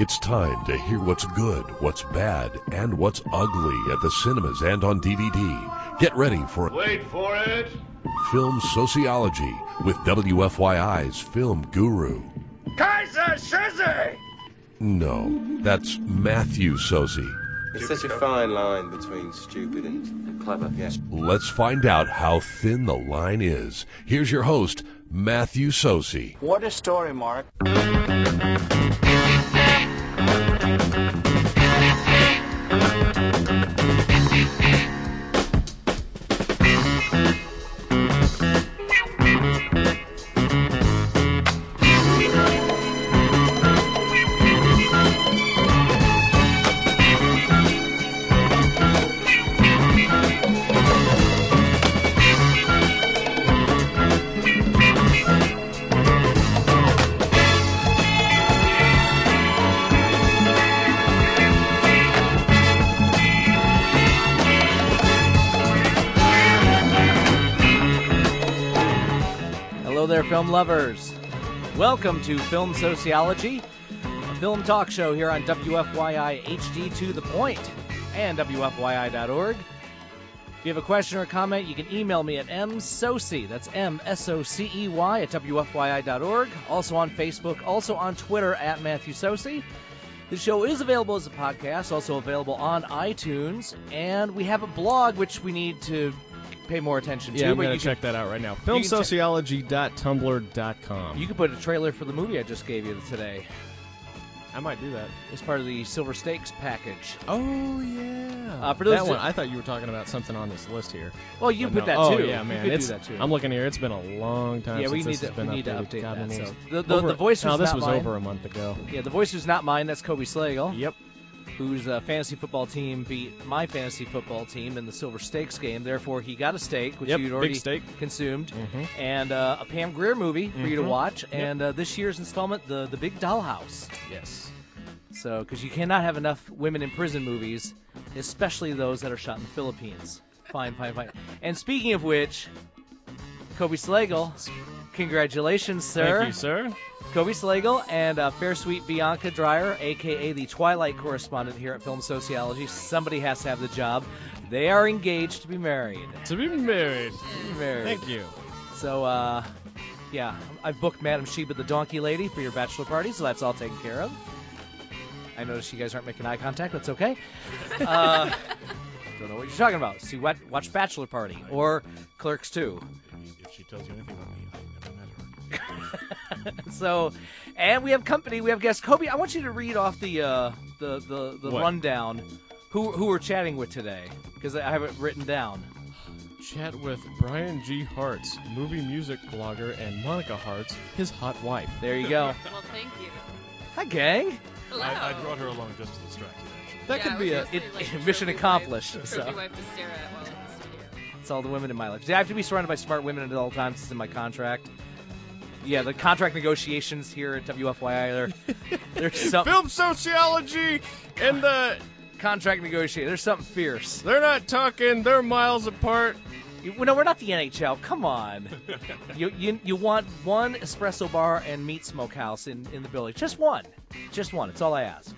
It's time to hear what's good, what's bad, and what's ugly at the cinemas and on DVD. Get ready for Wait for it! Film Sociology with WFYI's film guru. Kaiser Soze! No, that's Matthew Soze. It's such a fine line between stupid and clever. Yes. Let's find out how thin the line is. Here's your host, Matthew Soze. What a story, Mark. Film lovers, welcome to Film Sociology, a film talk show here on WFYI HD to the Point and WFYI.org. If you have a question or a comment, you can email me at msocey, that's M-S-O-C-E-Y, at WFYI.org, also on Facebook, also on Twitter at Matthew Soce. The show is available as a podcast, also available on iTunes, and we have a blog which we need to pay more attention to. Yeah, I'm going to check that out right now. Filmsociology.tumblr.com. You can put a trailer for the movie I just gave you today. I might do that. It's part of the Silver Stakes package. Oh, yeah. For those that one, I thought you were talking about something on this list here. Well, you put that too. Oh, yeah, man. You could do that too. I'm looking here. It's been a long time since this has been updated. We need to update God, that. So the voice was this not was mine. over a month ago. Yeah, the voice was not mine. That's Kobe Slagle. Yep. Whose fantasy football team beat my fantasy football team in the Silver Stakes game. Therefore, he got a steak, which you'd already consumed, and a Pam Grier movie for you to watch, and this year's installment, the Big Dollhouse. Yes. So, because you cannot have enough women in prison movies, especially those that are shot in the Philippines. Fine. And speaking of which, Kobe Slagle, congratulations, sir. Thank you, sir. Kobe Slagle and fair sweet Bianca Dreyer, a.k.a. the Twilight correspondent here at Film Sociology. Somebody has to have the job. They are engaged to be married. Thank you. So, yeah, I've booked Madam Sheba the Donkey Lady for your bachelor party, so that's all taken care of. I noticed you guys aren't making eye contact. That's okay. Don't know what you're talking about. See, watch Bachelor Party or Clerks 2. If she tells you anything about me, I never met her. So, and we have company. We have guests. Kobe, I want you to read off the rundown. Who we're chatting with today, because I have it written down. Chat with Brian G. Hartz, movie music blogger, and Monica Hartz, his hot wife. There you go. Well, thank you. Hi, gang. Hello. I brought her along just to distract you, actually. That could be a mission accomplished. Trophy wife to stare at while in the studio. It's all the women in my life. I have to be surrounded by smart women at all times. It's in my contract. Yeah, the contract negotiations here at WFYI, there's something. Film Sociology and the contract negotiation. There's something fierce. They're not talking. They're miles apart. No, we're not the NHL. Come on. You want one espresso bar and meat smokehouse in the building. Just one. It's all I ask.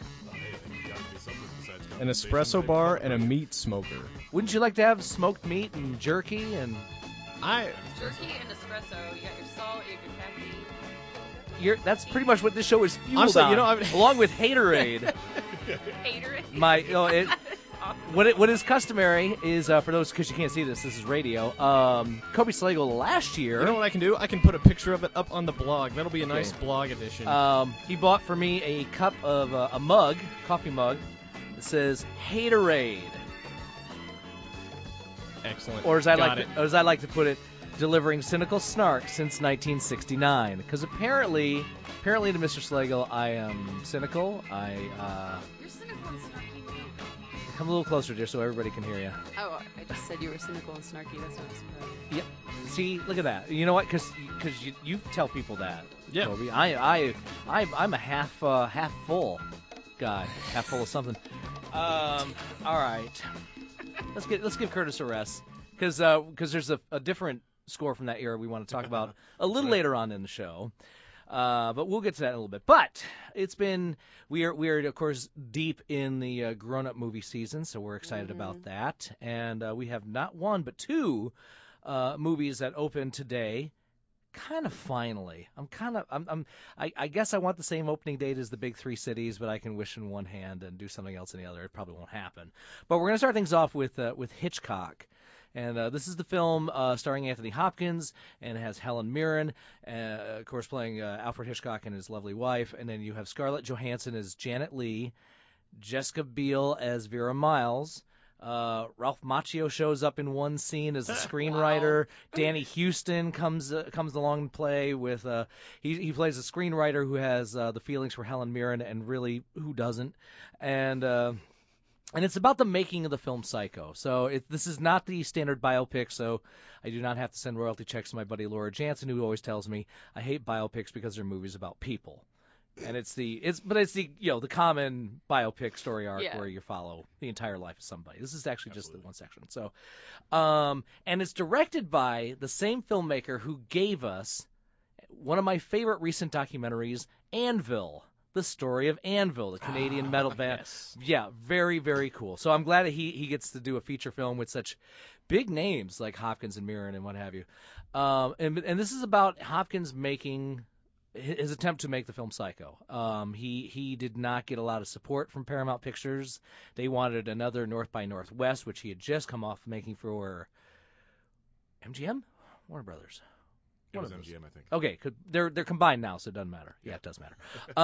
An espresso bar and a meat smoker. Wouldn't you like to have smoked meat and jerky and... Jerky and espresso. You got your salt, you got your khaki. That's pretty much what this show is fueled Honestly, on, along with Haterade. Haterade? What is customary is, for those, because you can't see this is radio, Kobe Slagle last year... You know what I can do? I can put a picture of it up on the blog. That'll be a nice blog edition. He bought for me a cup of, a mug, coffee mug, that says Haterade. Excellent. Or as I like to put it, delivering cynical snark since 1969. Because apparently to Mr. Slagle, I am cynical. You're cynical and snarky, too. Come a little closer, dear, so everybody can hear you. Oh, I just said you were cynical and snarky. That's not a surprise. Yep. See, look at that. You know what? Because you tell people that. Yeah. Kobe. I'm a half full guy, half full of something. All right. Let's give Curtis a rest, because there's a different score from that era we want to talk about a little later on in the show. But we'll get to that in a little bit. But we are of course deep in the grown-up movie season, so we're excited about that. And we have not one but two movies that open today. Kind of finally. I guess I want the same opening date as the big three cities, but I can wish in one hand and do something else in the other. It probably won't happen. But we're going to start things off with Hitchcock. And this is the film starring Anthony Hopkins, and it has Helen Mirren, of course, playing Alfred Hitchcock and his lovely wife. And then you have Scarlett Johansson as Janet Leigh, Jessica Biel as Vera Miles. Ralph Macchio shows up in one scene as a screenwriter. Danny Houston comes along and play with he plays a screenwriter who has the feelings for Helen Mirren, and really who doesn't. And it's about the making of the film Psycho. So this is not the standard biopic, so I do not have to send royalty checks to my buddy Laura Jansen, who always tells me I hate biopics because they're movies about people. And it's the common biopic story arc where you follow the entire life of somebody. This is actually just the one section. So, and it's directed by the same filmmaker who gave us one of my favorite recent documentaries, Anvil. The story of Anvil, the Canadian metal band. Yes. Yeah, very, very cool. So I'm glad that he gets to do a feature film with such big names like Hopkins and Mirren and what have you. And this is about Hopkins making his attempt to make the film Psycho. He did not get a lot of support from Paramount Pictures. They wanted another North by Northwest, which he had just come off making for MGM? Warner Brothers. It was MGM, I think. Okay, they're combined now, so it doesn't matter. Yeah, it does matter.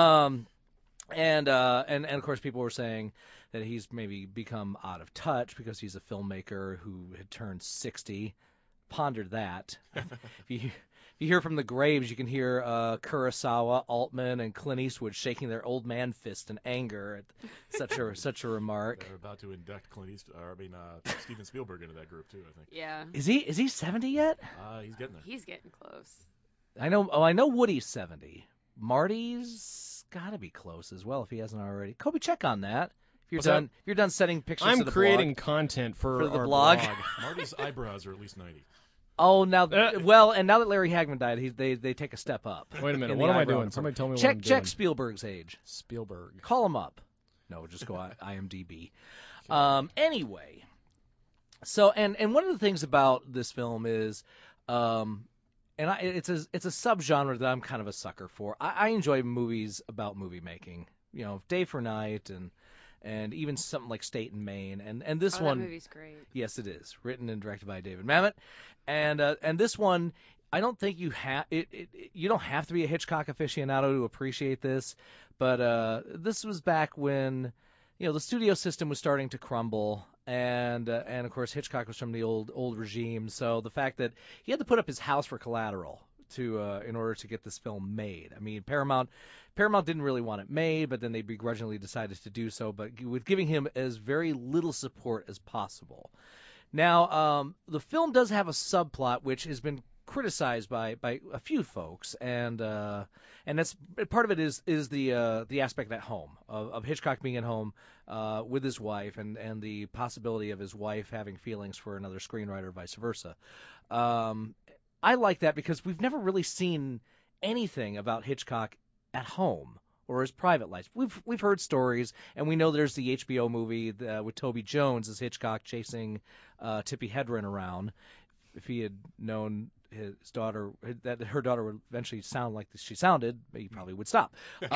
And of course, people were saying that he's maybe become out of touch because he's a filmmaker who had turned 60. Ponder that. If you hear from the graves, you can hear Kurosawa, Altman, and Clint Eastwood shaking their old man fist in anger at such a remark. They're about to induct Steven Spielberg into that group too, I think. Yeah. Is he 70 yet? He's getting there. He's getting close. I know Woody's 70. Marty's got to be close as well if he hasn't already. Kobe, check on that. If you're done setting pictures I'm to the creating blog, content for the our blog. Marty's eyebrows are at least 90. Oh, now and now that Larry Hagman died, they take a step up. Wait a minute, in what the am I eyebrow doing? department. Somebody tell me what I'm doing. Check Spielberg's age. Spielberg. Call him up. No, just go IMDb. Anyway, so and one of the things about this film is, it's a subgenre that I'm kind of a sucker for. I enjoy movies about movie making. You know, Day for Night and even something like State and Maine, and this one. That movie's great. Yes, it is. Written and directed by David Mamet, and this one, I don't think you have you don't have to be a Hitchcock aficionado to appreciate this, but this was back when the studio system was starting to crumble, and of course Hitchcock was from the old regime, so the fact that he had to put up his house for collateral in order to get this film made. I mean, Paramount didn't really want it made, but then they begrudgingly decided to do so, but with giving him as very little support as possible. Now, the film does have a subplot which has been criticized by a few folks, and that's part of it is the aspect at home of Hitchcock being at home with his wife, and the possibility of his wife having feelings for another screenwriter, vice versa. I like that because we've never really seen anything about Hitchcock at home or his private life. We've heard stories, and we know there's the HBO movie with Toby Jones as Hitchcock chasing Tippi Hedren around. If he had known his daughter that her daughter would eventually sound like she sounded, he probably would stop.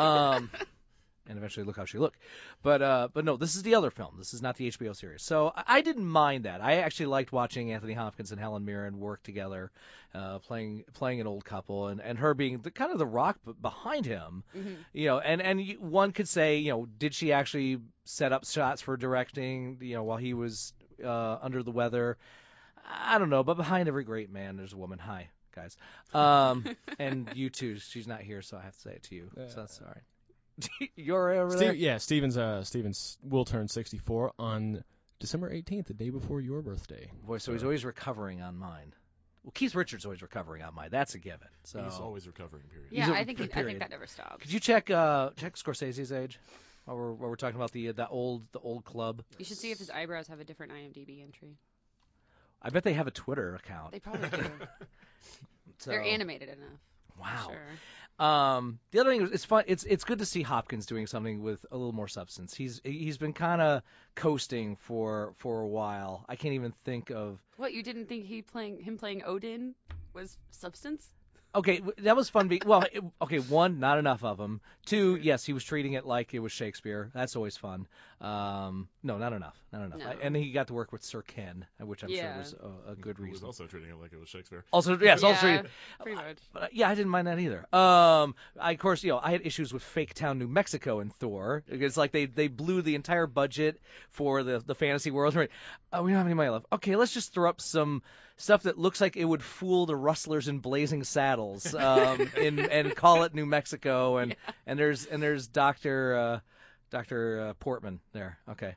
And eventually look how she looked. But no, this is the other film. This is not the HBO series. So I didn't mind that. I actually liked watching Anthony Hopkins and Helen Mirren work together, playing an old couple, and her being kind of the rock behind him. Mm-hmm. And one could say, did she actually set up shots for directing, while he was under the weather? I don't know, but behind every great man, there's a woman. Hi, guys. And you too. She's not here, so I have to say it to you. So that's all right. You're over there? Yeah, Stevens will turn 64 on December 18th, the day before your birthday. Boy, so he's always recovering on mine. Well, Keith Richards always recovering on mine. That's a given. So he's always recovering. Period. Yeah, I think that never stops. Could you check Scorsese's age? While we're talking about the old club. You should see if his eyebrows have a different IMDb entry. I bet they have a Twitter account. They probably do. They're animated enough. Wow. Sure. The other thing is, it's fun. It's good to see Hopkins doing something with a little more substance. He's been kind of coasting for a while. I can't even think of. What, you didn't think him playing Odin was substance? Okay, that was fun. Okay, one, not enough of him. Two, yes, he was treating it like it was Shakespeare. That's always fun. No, not enough. No. And he got to work with Sir Ken, which I'm sure Yeah. was a good Who was reason. also treating it like it was Shakespeare. Also, yes, Yeah, also treating. pretty much. Yeah, I didn't mind that either. Of course, I had issues with Fake Town, New Mexico in Thor. It's like they blew the entire budget for the fantasy world. Right? We don't have any money left. Okay, let's just throw up some stuff that looks like it would fool the rustlers in blazing saddles, and call it New Mexico. And there's Dr. Portman there. Okay.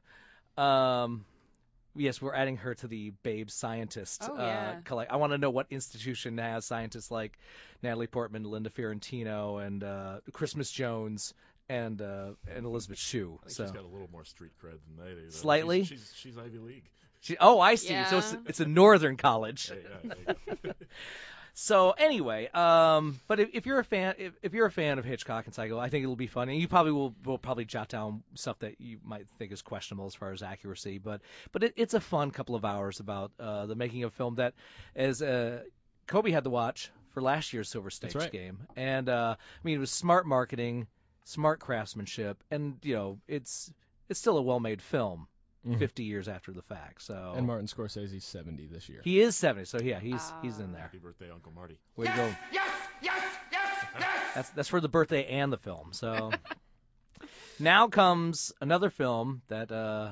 Yes, we're adding her to the Babe Scientist. Oh, yeah. I want to know what institution has scientists like Natalie Portman, Linda Fiorentino, and Christmas Jones, and Elizabeth Shue. I think So she's got a little more street cred than they do. though. Slightly? She's Ivy League. I see. Yeah. So it's a northern college. Yeah. So anyway, but if you're a fan, if you're a fan of Hitchcock and Psycho, I think it'll be fun. And you probably will probably jot down stuff that you might think is questionable as far as accuracy. But it's a fun couple of hours about the making of film that, as Kobe had to watch for last year's Silver Stage That's right. game. And I mean, it was smart marketing, smart craftsmanship, and it's still a well-made film. 50 years after the fact. So And Martin Scorsese's 70 this year. he is 70, so yeah, he's in there. Happy birthday, Uncle Marty. Way to go. That's for the birthday and the film. So now comes another film that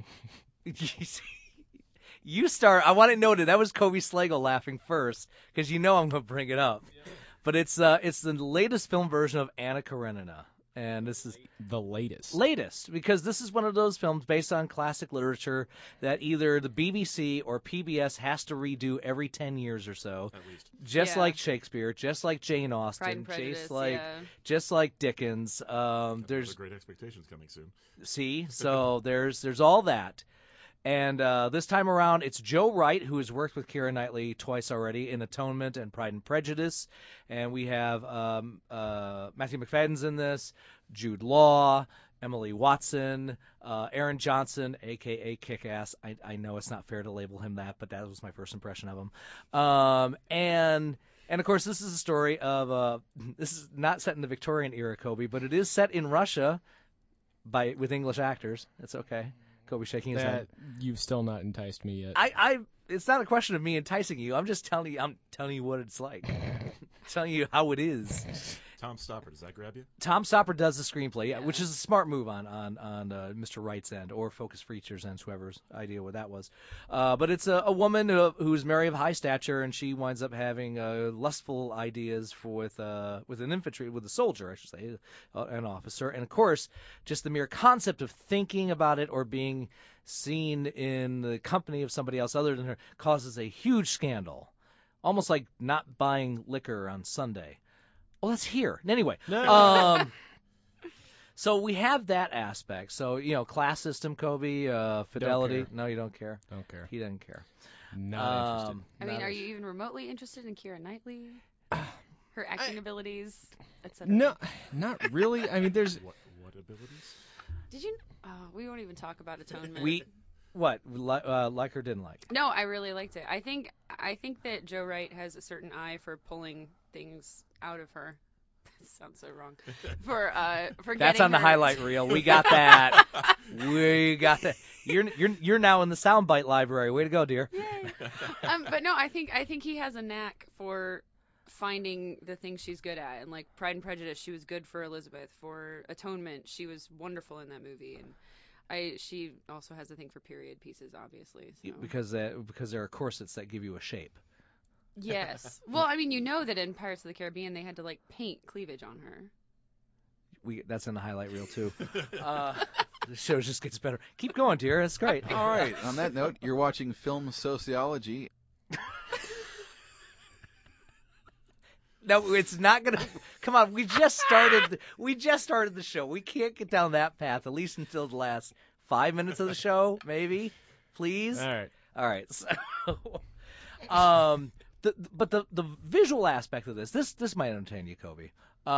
you start. I want it noted that was Kobe Slagle laughing first because I'm going to bring it up. But it's the latest film version of Anna Karenina. And this is The latest. because this is one of those films based on classic literature that either the BBC or PBS has to redo every 10 years or so, At least. just Yeah. like Shakespeare, just like Jane Pride Austen, and Prejudice, just like Dickens. There's Great Expectations coming soon. So there's all that. And this time around, it's Joe Wright, who has worked with Keira Knightley twice already in Atonement and Pride and Prejudice. And we have Matthew McFadden's in this, Jude Law, Emily Watson, Aaron Johnson, a.k.a. Kick-Ass. I know it's not fair to label him that, but that was my first impression of him. And of course, this is a story of this is not set in the Victorian era, Kobe, but it is set in Russia with English actors. It's okay. Kobe shaking his head. You've still not enticed me yet. It's not a question of me enticing you. I'm just telling you what it's like. Telling you how it is. Tom Stopper, does that grab you? Tom Stopper does the screenplay, which is a smart move on Mr. Wright's end, or Focus Features end, whoever's idea what that was. But it's a woman who's married of high stature, and she winds up having lustful ideas with a soldier, I should say, an officer. And of course, just the mere concept of thinking about it or being seen in the company of somebody else other than her causes a huge scandal, almost like not buying liquor on Sunday. Well, that's here. Anyway, so we have that aspect. So, class system, Kobe, fidelity. Don't care. No, you don't care. Don't care. He doesn't care. Not interested. I mean, are you even remotely interested in Keira Knightley? Her acting abilities, etc. No, not really. I mean, there's What abilities? Did you? We won't even talk about Atonement. Like or didn't like? No, I really liked it. I think that Joe Wright has a certain eye for pulling things out of her. That sounds so wrong. For That's getting on the her- highlight reel. We got that. We got that. You're now in the soundbite library. Way to go, dear. Yay. But no, I think he has a knack for finding the things she's good at. And like Pride and Prejudice, she was good for Elizabeth. For Atonement, she was wonderful in that movie. And she also has a thing for period pieces, obviously. So. Because there are corsets that give you a shape. Yes. Well, I mean, that in Pirates of the Caribbean they had to like paint cleavage on her. That's in the highlight reel too. The show just gets better. Keep going, dear. That's great. All right. On that note, you're watching Film Sociology. No, it's not gonna. Come on, we just started the show. We can't get down that path at least until the last 5 minutes of the show, maybe. Please. all right. All right. So, but the visual aspect of this might entertain you, Kobe.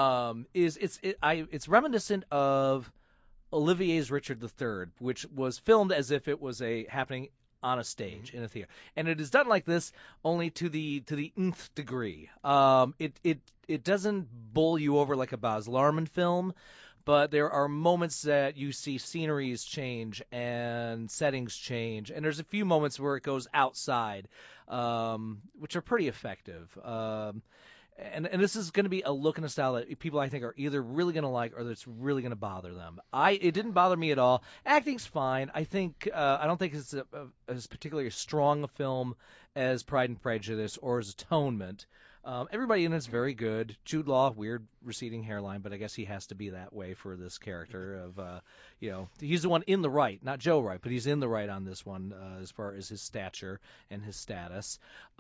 It's reminiscent of Olivier's Richard III, which was filmed as if it was happening on a stage in a theater, and it is done like this only to the nth degree. It doesn't bowl you over like a Baz Luhrmann film, but there are moments that you see sceneries change and settings change, and there's a few moments where it goes outside, which are pretty effective. And this is going to be a look and a style that people I think are either really going to like or that's really going to bother them. It didn't bother me at all. Acting's fine. I don't think it's as particularly strong a film as Pride and Prejudice or as Atonement. Everybody in it's very good. Jude Law, weird receding hairline, but I guess he has to be that way for this character of, he's the one in the right, not Joe Wright, but he's in the right on this one as far as his stature and his status.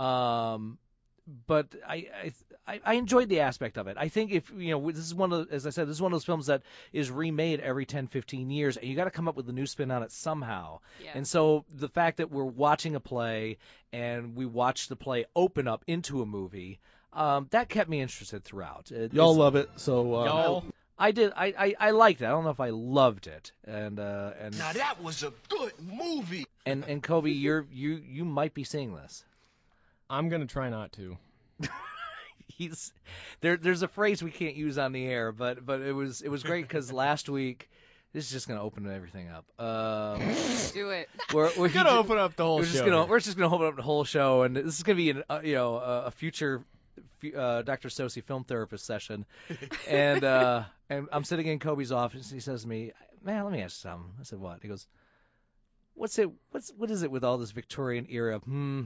But I enjoyed the aspect of it. I think this is as I said, this is one of those films that is remade every 10, 15 years, and you got to come up with a new spin on it somehow. Yeah. And so the fact that we're watching a play and we watch the play open up into a movie, that kept me interested throughout. Y'all love it, so Y'all. I did. I liked it. I don't know if I loved it. And Now that was a good movie. and Kobe, you might be seeing this. I'm gonna try not to. There's a phrase we can't use on the air, but it was great because last week, this is just gonna open everything up. Do it. We're gonna open up the whole show. We're just gonna open up the whole show, and this is gonna be a future Dr. Sosi film therapist session, and I'm sitting in Kobe's office. And he says to me, "Man, let me ask you something." I said, "What?" He goes, what is it with all this Victorian era?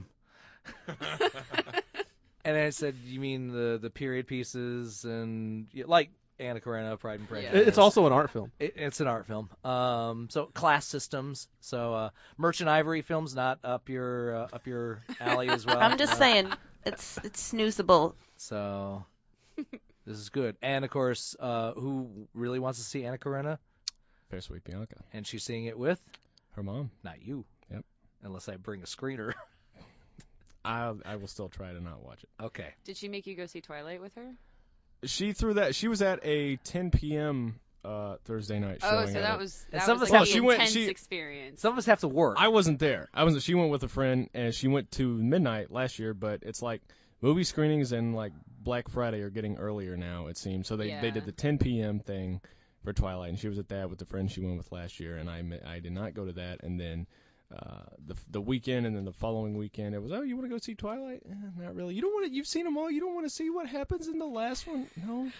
And I said, "You mean the period pieces and like Anna Karenina, Pride and Prejudice?" Yeah. it's also an art film. It's an art film. So class systems. So Merchant Ivory films not up your alley as well. I'm just saying, it's snoozable. So this is good. And of course, who really wants to see Anna Karenina? Fair Sweet Bianca. And she's seeing it with Her mom. not you. Yep. Unless I bring a screener. I will still try to not watch it. Okay. Did she make you go see Twilight with her? She threw that. She was at a 10 p.m. Thursday night showing. Oh, so that of it. was And that some was of us like have- the she intense went- experience. Some of us have to work. I wasn't there. She went with a friend, and she went to midnight last year. But it's like movie screenings and like Black Friday are getting earlier now. It seems so. They did the 10 p.m. thing for Twilight, and she was at that with the friend she went with last year, and I did not go to that. And then the weekend, and then the following weekend, it was, oh, you want to go see Twilight? Not really. You don't want to. You've seen them all. You don't want to see what happens in the last one? No.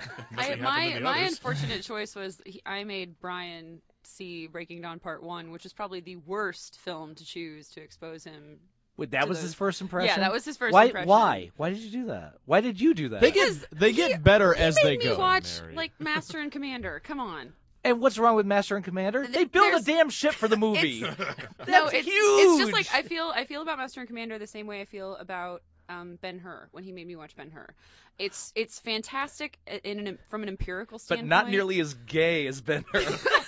My unfortunate choice was I made Brian see Breaking Dawn Part 1, which is probably the worst film to choose to expose him. Wait, that to was those- his first impression? Yeah, that was his first Why, impression. Why? Why did you do that? Why did you do that? They get better as they He made go. me watch Mary. like Master and Commander. Come on. And what's wrong with Master and Commander? They built a There's- damn ship for the movie. No, That's it's huge. just like I feel about Master and Commander the same way I feel about Ben-Hur when he made me watch Ben-Hur. It's fantastic from an empirical But standpoint. not nearly as gay as Ben-Hur.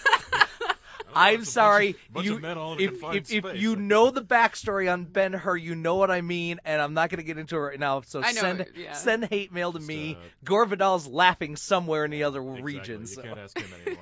I'm sorry. Bunch of men all in a confined If space. you know the backstory on Ben-Hur, you know what I mean, and I'm not going to get into it right now. So I know, send hate mail to Just, me. Gore Vidal's laughing somewhere in the other Exactly. region. You So. can't ask him anymore.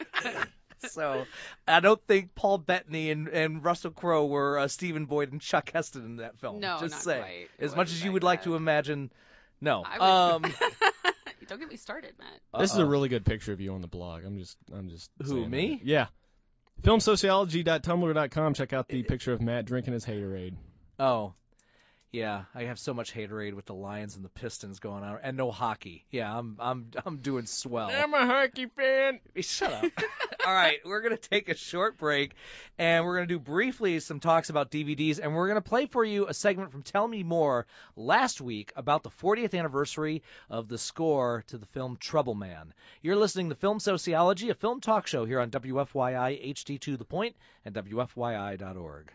So I don't think Paul Bettany and Russell Crowe were Stephen Boyd and Chuck Heston in that film. No, Just not saying. quite. It As much wasn't as you that would like bad. to imagine, no. I would- Don't get me started, Matt. This is a really good picture of you on the blog. I'm just. Who, saying me? that. Yeah. Filmsociology.tumblr.com. Check out the picture of Matt drinking his haterade. Oh, yeah. I have so much haterade with the Lions and the Pistons going on, and no hockey. Yeah, I'm doing swell. I'm a hockey fan. Shut up. All right, we're going to take a short break, and we're going to do briefly some talks about DVDs, and we're going to play for you a segment from Tell Me More last week about the 40th anniversary of the score to the film Trouble Man. You're listening to Film Sociology, a film talk show here on WFYI HD to the Point and WFYI.org.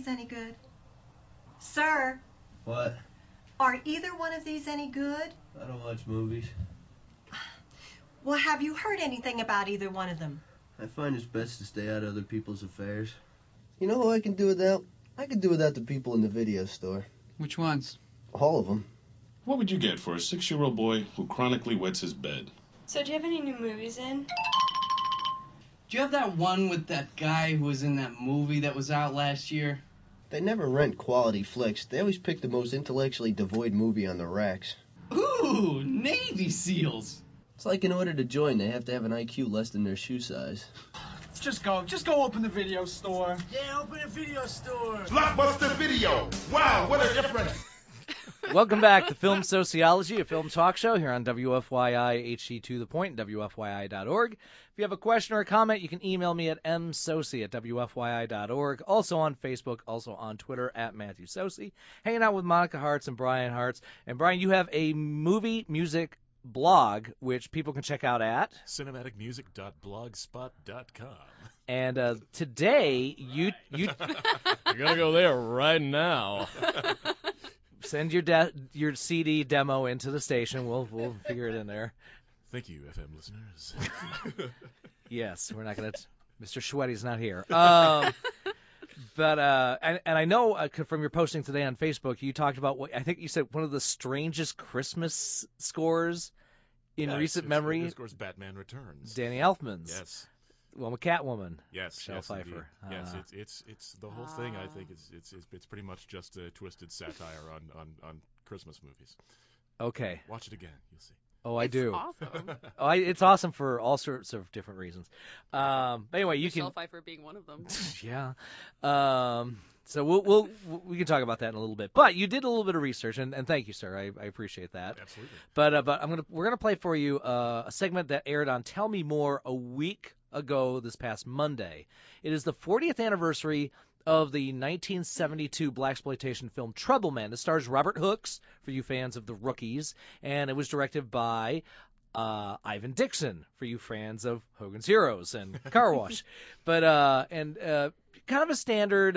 these any good? Sir? What? Are either one of these any good? I don't watch movies. Well, have you heard anything about either one of them? I find it's best to stay out of other people's affairs. You know who I can do without? I can do without the people in the video store. Which ones? All of them. What would you get for a 6-year-old boy who chronically wets his bed? So do you have any new movies in? Do you have that one with that guy who was in that movie that was out last year? They never rent quality flicks. They always pick the most intellectually devoid movie on the racks. Ooh, Navy SEALs. It's like in order to join, they have to have an IQ less than their shoe size. Just go open the video store. Yeah, open a video store. Blockbuster Video. Wow, what a difference. Welcome back to Film Sociology, a film talk show here on WFYI HD to the Point, WFYI.org. If you have a question or a comment, you can email me at msoci@WFYI.org. Also on Facebook, also on Twitter at Matthew Soci. Hanging out with Monica Hartz and Brian Hartz. And Brian, you have a movie music blog, which people can check out at cinematicmusic.blogspot.com. And today, you gotta go there right now. Send your CD demo into the station. We'll figure it in there. Thank you, FM listeners. Yes, we're not going to. Mr. Schwetty's not here. But I know from your posting today on Facebook, you talked about what I think you said one of the strangest Christmas scores in recent memory. Of course, Batman Returns. Danny Elfman's. Yes. Well, Catwoman. Yes. Michelle Pfeiffer. Yes, it's the whole thing. I think it's pretty much just a twisted satire on Christmas movies. Okay. Watch it again. You'll see. Oh, I do. Awesome. It's awesome for all sorts of different reasons. But anyway, Michelle Pfeiffer being one of them. Yeah. So we can talk about that in a little bit. But you did a little bit of research, and thank you, sir. I appreciate that. Absolutely. But we're gonna play for you a segment that aired on Tell Me More a week ago this past Monday. It is the 40th anniversary of the 1972 blaxploitation film Trouble Man. It stars Robert Hooks, for you fans of The Rookies, and it was directed by Ivan Dixon, for you fans of Hogan's Heroes and Car Wash. But kind of a standard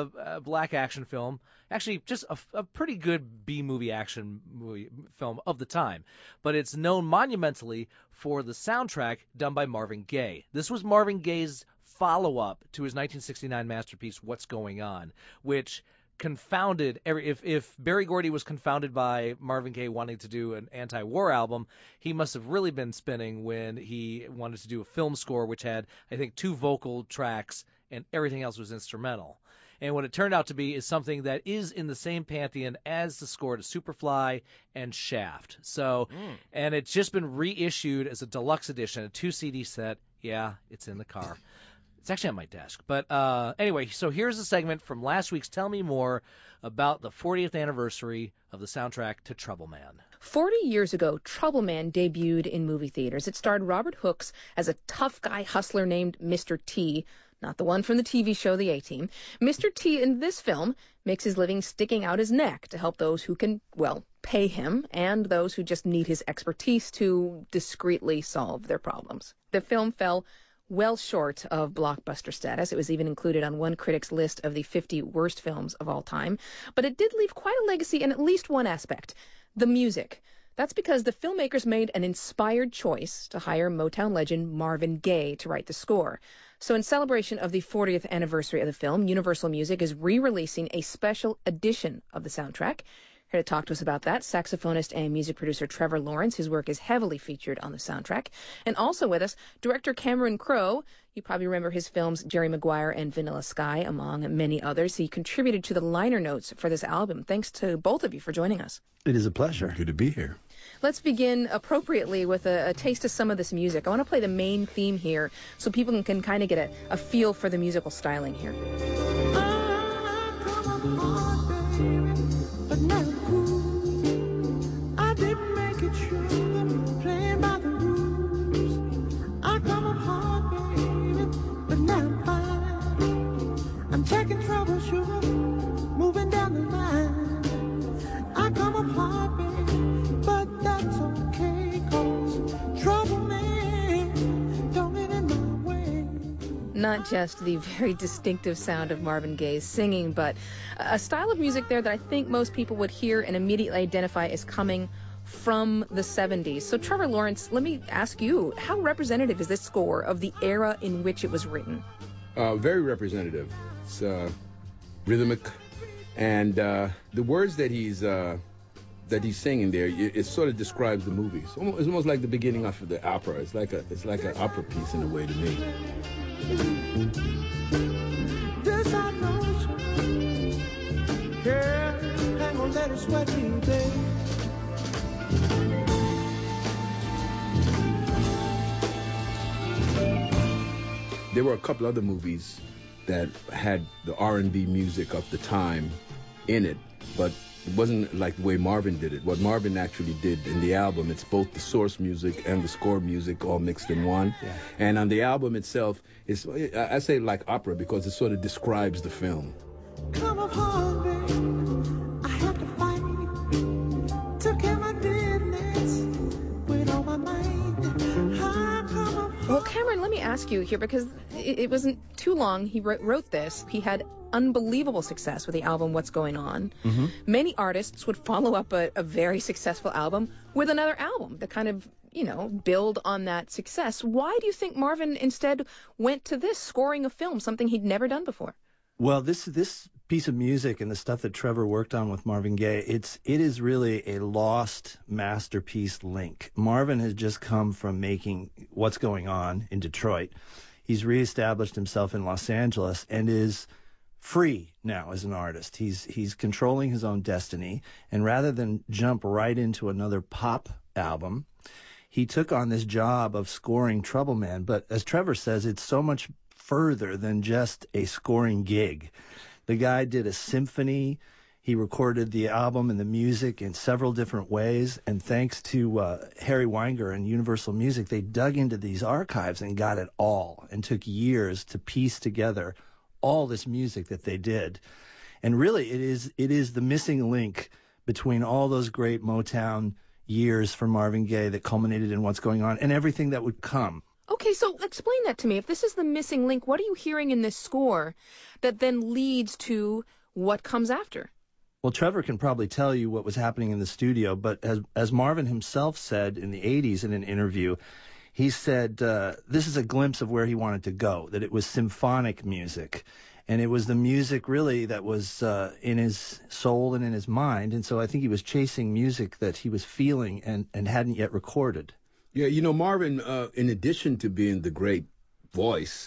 black action film. Actually, just a pretty good B-movie action film of the time. But it's known monumentally for the soundtrack done by Marvin Gaye. This was Marvin Gaye's follow-up to his 1969 masterpiece, What's Going On, which confounded if Berry Gordy was confounded by Marvin Gaye wanting to do an anti-war album, he must have really been spinning when he wanted to do a film score which had, I think, 2 vocal tracks and everything else was instrumental. And what it turned out to be is something that is in the same pantheon as the score to Superfly and Shaft. So, and it's just been reissued as a deluxe edition, a 2-CD set. Yeah, it's in the car. It's actually on my desk. But anyway, so here's a segment from last week's Tell Me More about the 40th anniversary of the soundtrack to Trouble Man. 40 years ago, Trouble Man debuted in movie theaters. It starred Robert Hooks as a tough guy hustler named Mr. T, not the one from the TV show The A-Team. Mr. T in this film makes his living sticking out his neck to help those who can, well, pay him and those who just need his expertise to discreetly solve their problems. The film fell well short of blockbuster status. It was even included on one critic's list of the 50 worst films of all time. But it did leave quite a legacy in at least one aspect, the music. That's because the filmmakers made an inspired choice to hire Motown legend Marvin Gaye to write the score. So in celebration of the 40th anniversary of the film, Universal Music is re-releasing a special edition of the soundtrack. Here to talk to us about that, saxophonist and music producer Trevor Lawrence. His work is heavily featured on the soundtrack. And also with us, director Cameron Crowe. You probably remember his films Jerry Maguire and Vanilla Sky, among many others. He contributed to the liner notes for this album. Thanks to both of you for joining us. It is a pleasure. Good to be here. Let's begin appropriately with a taste of some of this music. I want to play the main theme here so people can kind of get a feel for the musical styling here. Taking trouble, sugar, moving down the line. I come up hard, baby, but that's okay, 'cause trouble, man, don't get in my way. not just the very distinctive sound of Marvin Gaye's singing, but a style of music there that I think most people would hear and immediately identify as coming from the 70s. So, Trevor Lawrence, let me ask you, how representative is this score of the era in which it was written? Very representative. It's rhythmic, and the words that he's singing there, it sort of describes the movie. It's almost like the beginning of the opera. It's like an opera piece in a way to me. This I know, girl, hang on, let it sweat me, babe. There were a couple other movies that had the R&B music of the time in it, but it wasn't like the way Marvin did it. What Marvin actually did in the album, it's both the source music and the score music all mixed in one. Yeah. And on the album itself, I say like opera because it sort of describes the film. Come upon me, I had to fight, took care of my business with all my mind. Well, Cameron, let me ask you here, because it wasn't too long he wrote this. He had unbelievable success with the album What's Going On. Mm-hmm. Many artists would follow up a very successful album with another album to kind of, build on that success. Why do you think Marvin instead went to this, scoring a film, something he'd never done before? Well, this piece of music and the stuff that Trevor worked on with Marvin Gaye, it is really a lost masterpiece link. Marvin has just come from making What's Going On in Detroit. He's reestablished himself in Los Angeles and is free now as an artist. He's controlling his own destiny, and rather than jump right into another pop album, he took on this job of scoring Trouble Man. But as Trevor says, it's so much further than just a scoring gig. The guy did a symphony. He recorded the album and the music in several different ways, and thanks to Harry Weinger and Universal Music, they dug into these archives and got it all, and took years to piece together all this music that they did. And really, it is the missing link between all those great Motown years for Marvin Gaye that culminated in What's Going On and everything that would come. Okay, so explain that to me. If this is the missing link, what are you hearing in this score that then leads to what comes after? Well, Trevor can probably tell you what was happening in the studio, but as Marvin himself said in the 80s in an interview, he said this is a glimpse of where he wanted to go, that it was symphonic music. And it was the music really that was in his soul and in his mind. And so I think he was chasing music that he was feeling and hadn't yet recorded. Yeah, Marvin, in addition to being the great voice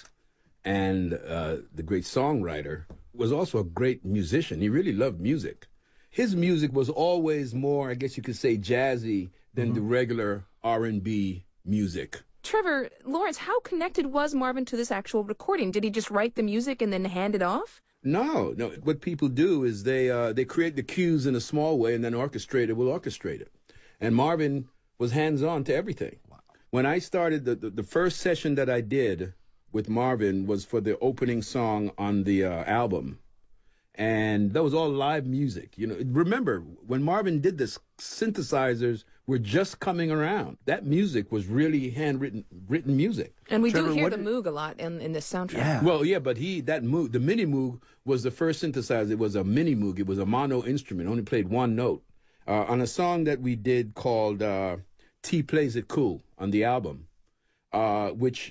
and the great songwriter, was also a great musician. He really loved music. His music was always more, I guess you could say, jazzy than the regular R&B music. Trevor Lawrence, how connected was Marvin to this actual recording? Did he just write the music and then hand it off? No. What people do is they create the cues in a small way, and then orchestrator will orchestrate it. And Marvin was hands-on to everything. Wow. When I started, the first session that I did with Marvin was for the opening song on the album. And that was all live music. Remember, when Marvin did this, synthesizers were just coming around. That music was really written music. And we do hear the Moog a lot in this soundtrack. Yeah. Well, yeah, but the Mini Moog was the first synthesizer. It was a Mini Moog. It was a mono instrument, only played one note. On a song that we did called T Plays It Cool on the album, which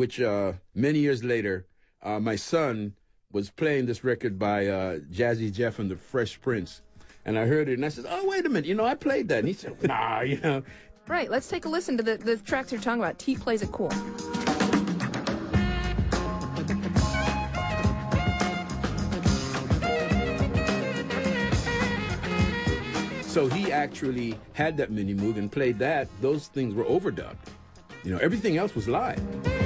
many years later, my son was playing this record by Jazzy Jeff and the Fresh Prince. And I heard it, and I said, oh, wait a minute, I played that. And he said, nah, Right, let's take a listen to the tracks you're talking about. T Plays It Cool. So he actually had that Mini Moog and played that. Those things were overdubbed. Everything else was live.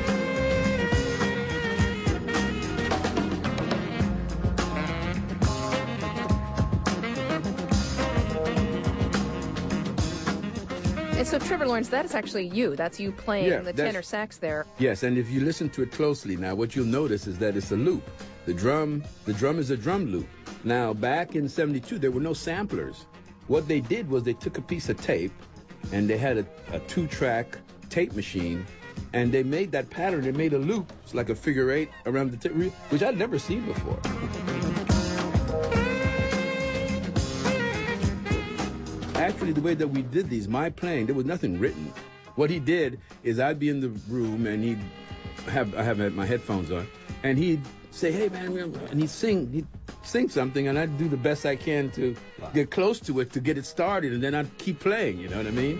And so, Trevor Lawrence, that is actually you. That's you playing the tenor sax there. Yes, and if you listen to it closely now, what you'll notice is that it's a loop. The drum is a drum loop. Now, back in 72, there were no samplers. What they did was they took a piece of tape, and they had a 2-track tape machine And they made that pattern. They made a loop. It's like a figure 8 around the tip, which I'd never seen before. Actually, the way that we did these, my playing, there was nothing written. What he did is I'd be in the room and I have my headphones on, and he'd say, "Hey man," and he'd sing something, and I'd do the best I can to get close to it to get it started, and then I'd keep playing. You know what I mean?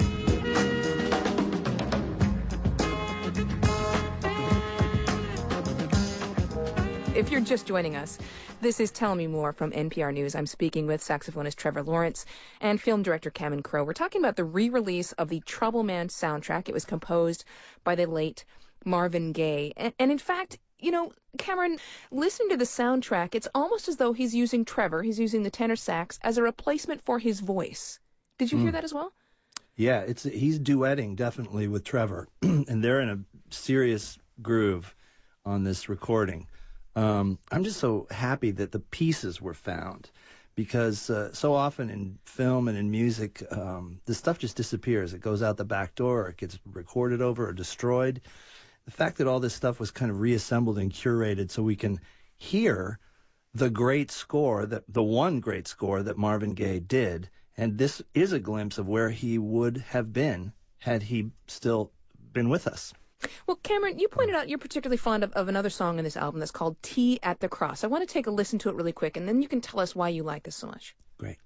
If you're just joining us, this is Tell Me More from NPR News. I'm speaking with saxophonist Trevor Lawrence and film director Cameron Crowe. We're talking about the re-release of the Trouble Man soundtrack. It was composed by the late Marvin Gaye. And in fact, you know, Cameron, listening to the soundtrack, it's almost as though he's using the tenor sax, as a replacement for his voice. Did you hear that as well? Yeah, he's duetting definitely with Trevor, and they're in a serious groove on this recording. I'm just so happy that the pieces were found, because so often in film and in music, this stuff just disappears. It goes out the back door, or it gets recorded over or destroyed. The fact that all this stuff was kind of reassembled and curated so we can hear the great score, the one great score that Marvin Gaye did, and this is a glimpse of where he would have been had he still been with us. Well, Cameron, you pointed out you're particularly fond of another song in this album that's called Tea at the Cross. I want to take a listen to it really quick, and then you can tell us why you like this so much. Great.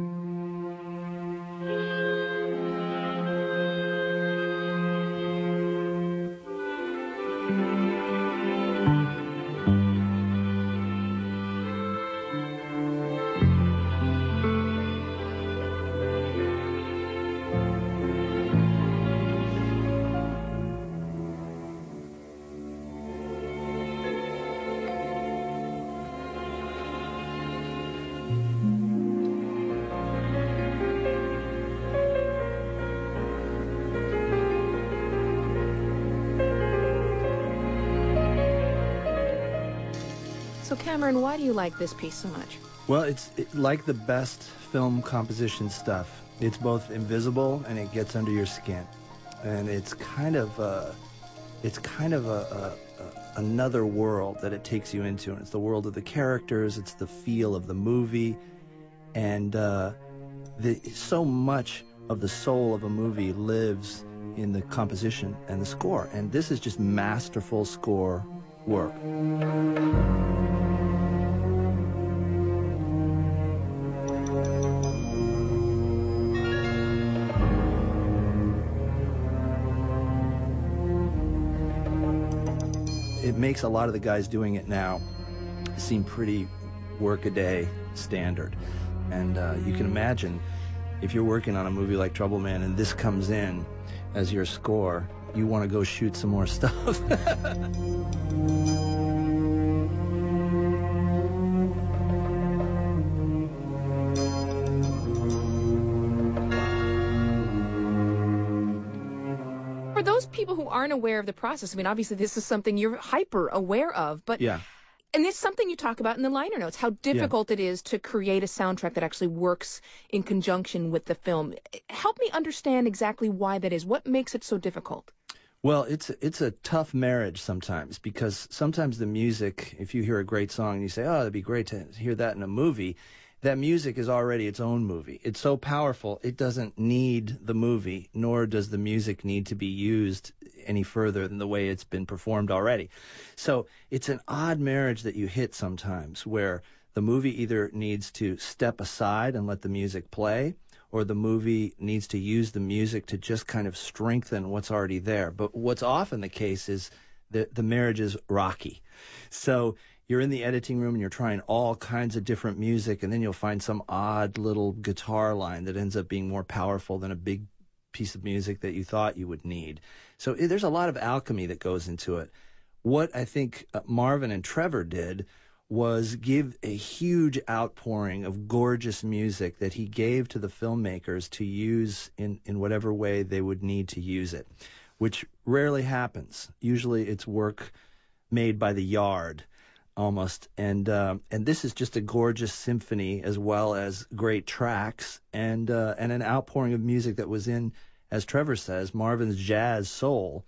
So, Cameron, why do you like this piece so much? Well, it's like the best film composition stuff. It's both invisible and it gets under your skin, and it's kind of another world that it takes you into, and it's the world of the characters. It's the feel of the movie, and so much of the soul of a movie lives in the composition and the score, and this is just masterful score work. It makes a lot of the guys doing it now seem pretty work-a-day standard. And you can imagine if you're working on a movie like Trouble Man and this comes in as your score, you want to go shoot some more stuff. For those people who aren't aware of the process, I mean, obviously this is something you're hyper aware of, but yeah. And it's something you talk about in the liner notes, how difficult it is to create a soundtrack that actually works in conjunction with the film. Help me understand exactly why that is. What makes it so difficult? Well, it's a tough marriage sometimes, because sometimes the music, if you hear a great song and you say, oh, it'd be great to hear that in a movie, that music is already its own movie. It's so powerful, it doesn't need the movie, nor does the music need to be used any further than the way it's been performed already. So it's an odd marriage that you hit sometimes, where the movie either needs to step aside and let the music play, or the movie needs to use the music to just kind of strengthen what's already there. But what's often the case is that the marriage is rocky. So you're in the editing room and you're trying all kinds of different music, and then you'll find some odd little guitar line that ends up being more powerful than a big piece of music that you thought you would need. So there's a lot of alchemy that goes into it. What I think Marvin and Trevor did was give a huge outpouring of gorgeous music that he gave to the filmmakers to use in whatever way they would need to use it, which rarely happens. Usually it's work made by the yard almost, and this is just a gorgeous symphony as well as great tracks and an outpouring of music that was in, as Trevor says, Marvin's jazz soul,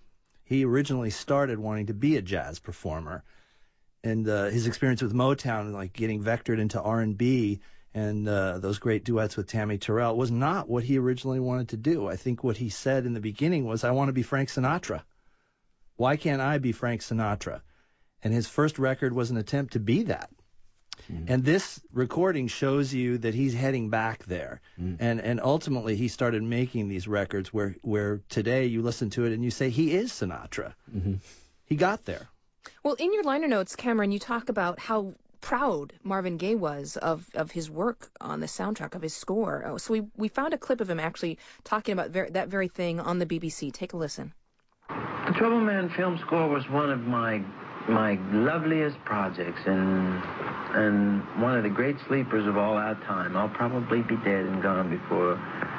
He originally started wanting to be a jazz performer, and his experience with Motown, like getting vectored into R&B and those great duets with Tammy Terrell, was not what he originally wanted to do. I think what he said in the beginning was, I want to be Frank Sinatra. Why can't I be Frank Sinatra? And his first record was an attempt to be that. And this recording shows you that he's heading back there. And ultimately he started making these records where today you listen to it and you say he is Sinatra. He got there. Well, in your liner notes, Cameron, you talk about how proud Marvin Gaye was of his work on the soundtrack of his score. So we found a clip of him actually talking about that very thing on the BBC. Take a listen. The Trouble Man film score was one of my loveliest projects and one of the great sleepers of all our time. I'll probably be dead and gone before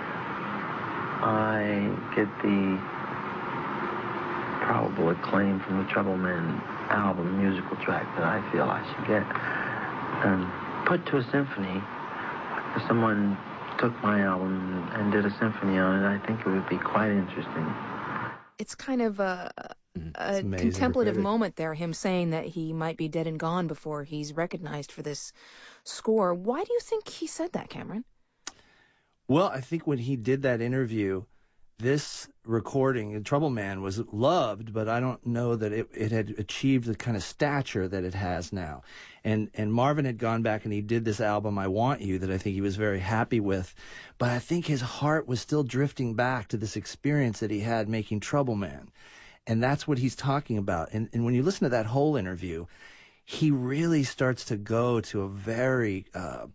I get the probable acclaim from the Trouble Man album musical track that I feel I should get. And put to a symphony, if someone took my album and did a symphony on it, I think it would be quite interesting. It's kind of a contemplative moment there, him saying that he might be dead and gone before he's recognized for this score. Why do you think he said that, Cameron? Well, I think when he did that interview, this recording, Trouble Man, was loved, but I don't know that it had achieved the kind of stature that it has now. And Marvin had gone back and he did this album, I Want You, that I think he was very happy with. But I think his heart was still drifting back to this experience that he had making Trouble Man. And that's what he's talking about. And when you listen to that whole interview, he really starts to go to a very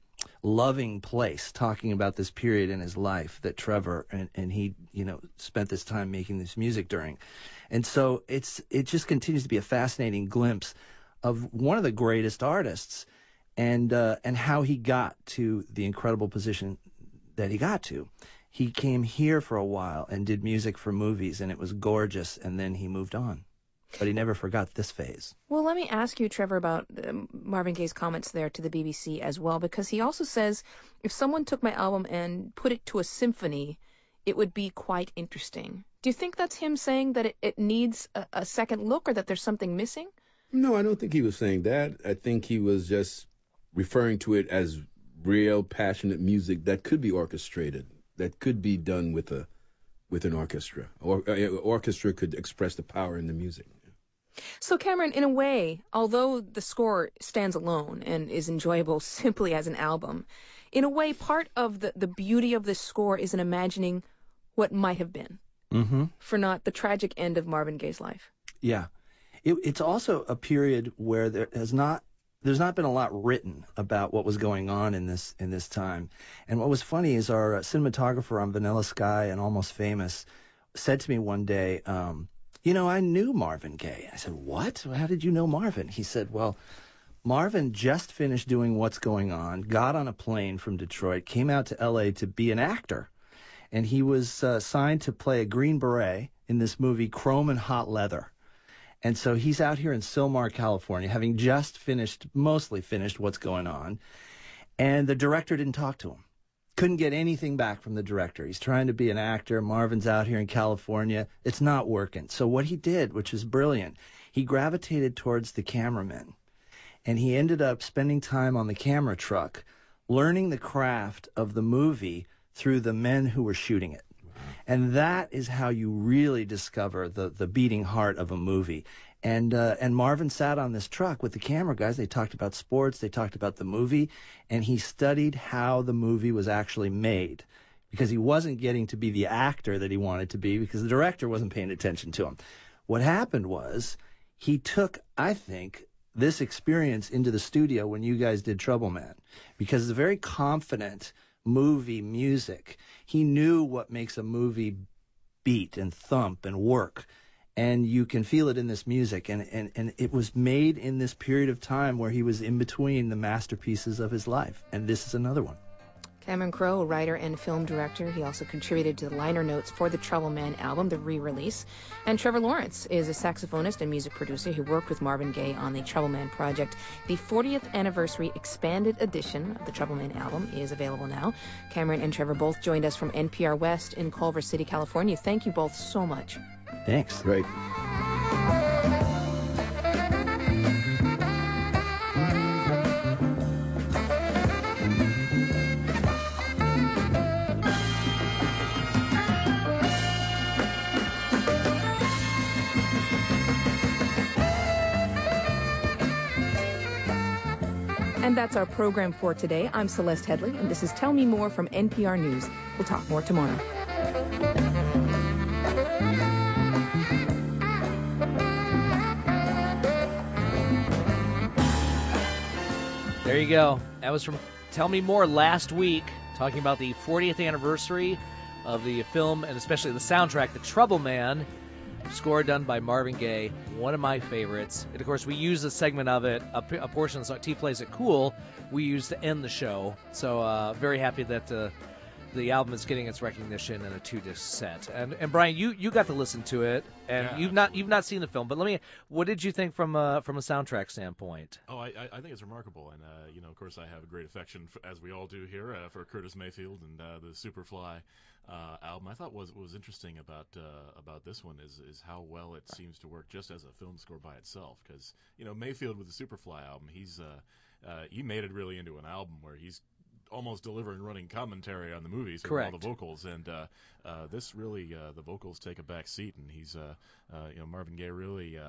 loving place, talking about this period in his life that Trevor and he, spent this time making this music during. And so it just continues to be a fascinating glimpse of one of the greatest artists and how he got to the incredible position that he got to. He came here for a while and did music for movies, and it was gorgeous, and then he moved on. But he never forgot this phase. Well, let me ask you, Trevor, about Marvin Gaye's comments there to the BBC as well, because he also says, if someone took my album and put it to a symphony, it would be quite interesting. Do you think that's him saying that it needs a second look, or that there's something missing? No, I don't think he was saying that. I think he was just referring to it as real, passionate music that could be orchestrated, that could be done with an orchestra. Or orchestra could express the power in the music. So, Cameron, in a way, although the score stands alone and is enjoyable simply as an album, in a way, part of the beauty of this score is in imagining what might have been, for not the tragic end of Marvin Gaye's life. Yeah. It's also a period where there's not been a lot written about what was going on in this time. And what was funny is our cinematographer on Vanilla Sky and Almost Famous said to me one day, I knew Marvin Gaye. I said, what? How did you know Marvin? He said, well, Marvin just finished doing What's Going On, got on a plane from Detroit, came out to L.A. to be an actor. And he was signed to play a Green Beret in this movie, Chrome and Hot Leather. And so he's out here in Sylmar, California, having just mostly finished What's Going On. And the director didn't talk to him. Couldn't get anything back from the director. He's trying to be an actor. Marvin's out here in California. It's not working. So what he did, which is brilliant, he gravitated towards the cameramen. And he ended up spending time on the camera truck, learning the craft of the movie through the men who were shooting it. And that is how you really discover the beating heart of a movie. And Marvin sat on this truck with the camera guys. They talked about sports. They talked about the movie. And he studied how the movie was actually made, because he wasn't getting to be the actor that he wanted to be because the director wasn't paying attention to him. What happened was he took, I think, this experience into the studio when you guys did Trouble Man, because it's a very confident movie music. He knew what makes a movie beat and thump and work, and you can feel it in this music. And it was made in this period of time where he was in between the masterpieces of his life, and this is another one. Cameron Crowe, a writer and film director. He also contributed to the liner notes for the Trouble Man album, the re-release. And Trevor Lawrence is a saxophonist and music producer who worked with Marvin Gaye on the Trouble Man project. The 40th anniversary expanded edition of the Trouble Man album is available now. Cameron and Trevor both joined us from NPR West in Culver City, California. Thank you both so much. Thanks. Great. And that's our program for today. I'm Celeste Headley, and this is Tell Me More from NPR News. We'll talk more tomorrow. There you go. That was from Tell Me More last week, talking about the 40th anniversary of the film, and especially the soundtrack, The Trouble Man, score done by Marvin Gaye, one of my favorites. And, of course, we use a segment of it, a portion of the song, T Plays It Cool, we use to end the show. So very happy that the album is getting its recognition in a 2-disc set. And Brian, you got to listen to it, and you've not seen the film, but what did you think from a soundtrack standpoint? Oh, I think it's remarkable, and of course, I have a great affection, as we all do here, for Curtis Mayfield and the Superfly album. I thought what was interesting about this one is how well it seems to work just as a film score by itself, because Mayfield with the Superfly album, he made it really into an album where he's almost delivering running commentary on the movies with all the vocals, and this really the vocals take a back seat, and he's Marvin Gaye really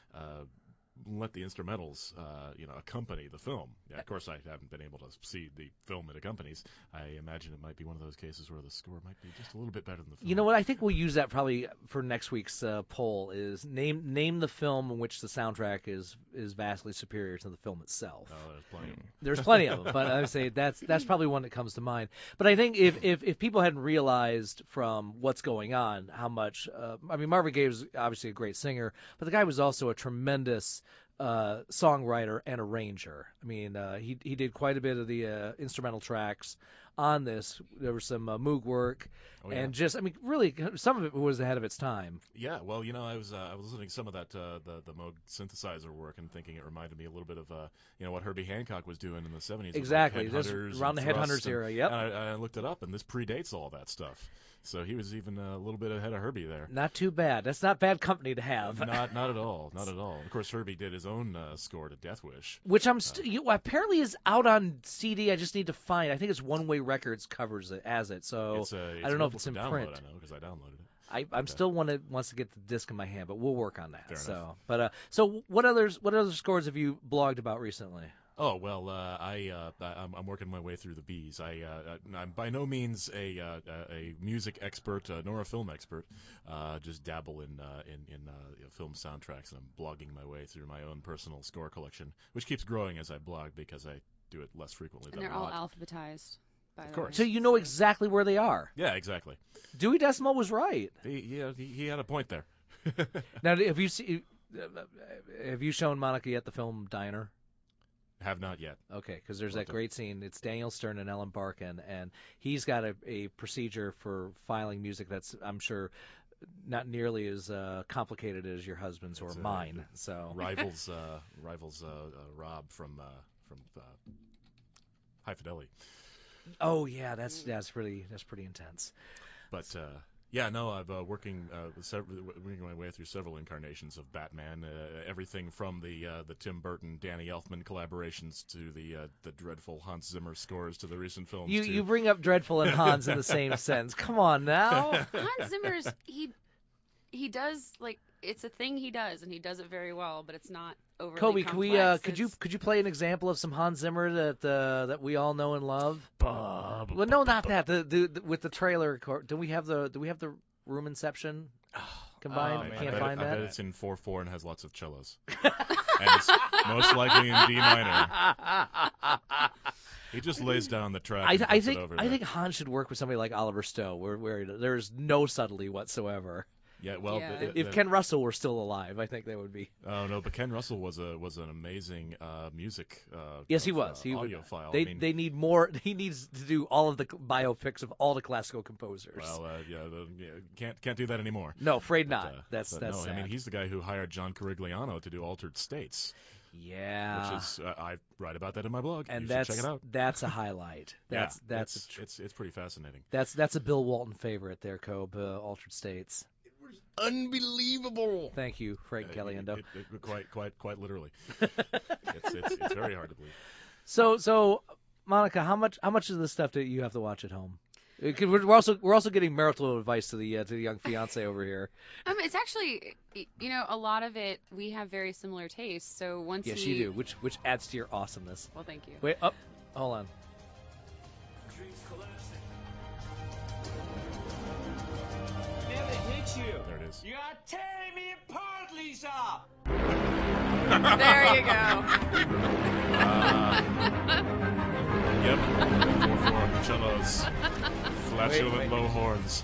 let the instrumentals accompany the film. Yeah, of course, I haven't been able to see the film it accompanies. I imagine it might be one of those cases where the score might be just a little bit better than the film. You know what? I think we'll use that probably for next week's poll. Is name the film in which the soundtrack is vastly superior to the film itself. Oh, there's plenty of them. There's plenty of them, but I would say that's probably one that comes to mind. But I think if people hadn't realized from what's going on how much Marvin Gaye was obviously a great singer, but the guy was also a tremendous songwriter and arranger. I mean, he did quite a bit of the instrumental tracks on this. There was some Moog work, and really, some of it was ahead of its time. Yeah, well, I was listening to some of that the Moog synthesizer work and thinking it reminded me a little bit of what Herbie Hancock was doing in the 70s. Exactly, around the Headhunters era. Yep. And I looked it up, and this predates all that stuff. So he was even a little bit ahead of Herbie there. Not too bad. That's not bad company to have. Not at all. Not at all. Of course, Herbie did his own score to Death Wish, which apparently is out on CD. I just need to find. I think it's One Way Records covers it as it. So I don't know if it's in print. I know because I downloaded it. I'm still one that wants to get the disc in my hand, but we'll work on that. Fair enough. But so what other scores have you blogged about recently? Oh, well, I'm working my way through the B's. I'm by no means a music expert nor a film expert. Just dabble in film soundtracks, and I'm blogging my way through my own personal score collection, which keeps growing as I blog because I do it less frequently than I want. And they're all alphabetized, by the way. So you know exactly where they are. Yeah, exactly. Dewey Decimal was right. He had a point there. Now, have you shown Monica yet the film Diner? Have not yet. Okay, because there's that great scene. It's Daniel Stern and Ellen Barkin, and he's got a procedure for filing music that's, I'm sure, not nearly as complicated as your husband's or mine. So rivals Rob from High Fidelity. Oh yeah, that's pretty intense. But yeah, no, I've working my way through several incarnations of Batman. Everything from the Tim Burton, Danny Elfman collaborations to the dreadful Hans Zimmer scores to the recent films. You bring up dreadful and Hans in the same sentence. Come on now. Hans Zimmer's he does, like, it's a thing he does, and he does it very well, but it's not overly Kobe, complex. could you play an example of some Hans Zimmer that we all know and love? Well, no, not that. With the trailer, do we have the room Inception combined? Can't find that. I bet it's in 4/4 and has lots of cellos. And it's most likely in D minor. He just lays down the track. I think Hans should work with somebody like Oliver Stowe, where there's no subtlety whatsoever. Yeah, well, if Ken Russell were still alive, I think that would be. Oh no, but Ken Russell was an amazing music. Yes, he was. Audiophile. They need more. He needs to do all of the biopics of all the classical composers. Well, can't do that anymore. No, afraid not. That's no. Sad. I mean, he's the guy who hired John Corigliano to do Altered States. Yeah, which is I write about that in my blog. And you should check it out. That's a highlight. It's pretty fascinating. That's a Bill Walton favorite there, Cobe. Altered States. unbelievable. Thank you, Frank Caliendo. Quite literally. It's very hard to believe. So, Monica, how much of this stuff do you have to watch at home? We're also getting marital advice to the young fiance over here. It's actually, a lot of it we have very similar tastes. So once yes, you do, which adds to your awesomeness. Well, thank you. Wait, hold on. Never hit you. There it is. You are tearing me apart, Lisa. There you go. Yep. 4/4 cellos, flatulent low horns.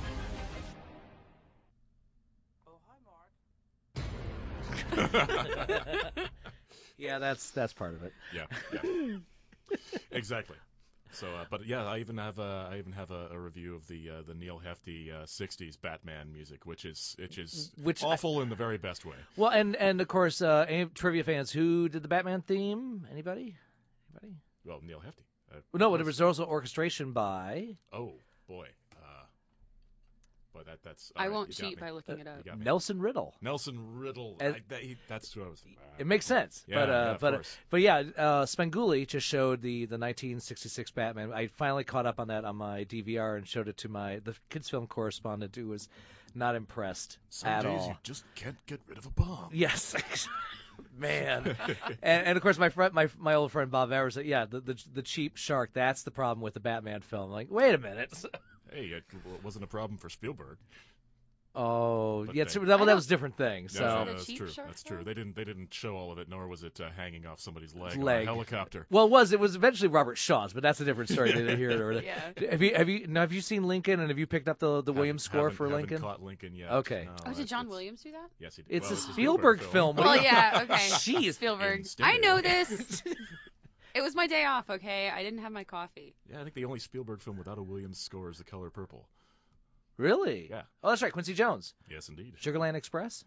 Yeah, that's part of it. Yeah. Exactly. So, but yeah, I even have a review of the Neil Hefti '60s Batman music, which is awful in the very best way. Well, and of course, any trivia fans, who did the Batman theme? Anybody? Well, Neil Hefti. No, there was also orchestration by. Oh boy. But that's. I won't cheat by looking it up. Nelson Riddle. Nelson Riddle. That's who I was thinking. It makes sense. Yeah, but yeah, Spenguli just showed the 1966 Batman. I finally caught up on that on my DVR and showed it to the kids film correspondent, who was not impressed at all. Some days you just can't get rid of a bomb. Yes. Man, and of course my old friend Bob Evers said, yeah, the cheap shark. That's the problem with the Batman film. I'm like, wait a minute. Hey, it wasn't a problem for Spielberg. Oh, But yeah, that was a different thing. So yeah, that's true. That's true. They didn't show all of it, nor was it hanging off somebody's leg on a helicopter. Well, it was eventually Robert Shaw's, but that's a different story. They didn't hear it. Or Yeah. Have you seen Lincoln, and have you picked up the Williams score for Lincoln? Haven't caught Lincoln yet. Okay. No, did John Williams do that? Yes, he did. It's a Spielberg film. Well, yeah. Okay. Jeez, Spielberg. I know this. It was my day off. Okay, I didn't have my coffee. Yeah, I think the only Spielberg film without a Williams score is The Color Purple. Really? Yeah. Oh, that's right. Quincy Jones. Yes, indeed. Sugarland Express.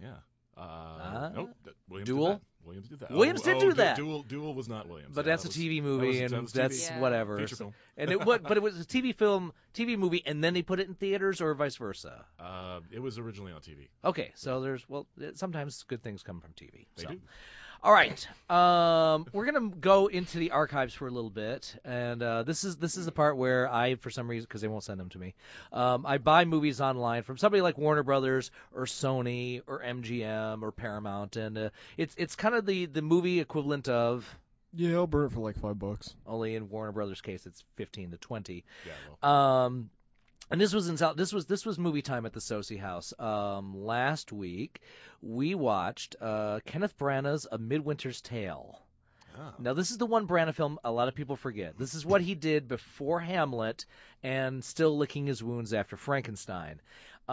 Yeah. Nope. Williams Duel. Did that. Williams did that. Williams did do that. Duel was not Williams. But that's a TV movie, and that's whatever. Feature film. And but it was a TV movie, and then they put it in theaters, or vice versa. It was originally on TV. Okay, so sometimes good things come from TV. They do. All right, we're gonna go into the archives for a little bit, and this is the part where I, for some reason, because they won't send them to me, I buy movies online from somebody like Warner Brothers or Sony or MGM or Paramount, and it's kind of the movie equivalent of. Yeah, I'll burn it for like $5. Only in Warner Brothers' case, it's 15 to 20. Yeah. Well. And this was movie time at the Sosi House. Last week, we watched Kenneth Branagh's A Midwinter's Tale. Oh. Now, this is the one Branagh film a lot of people forget. This is what he did before Hamlet and still licking his wounds after Frankenstein.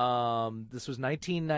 This was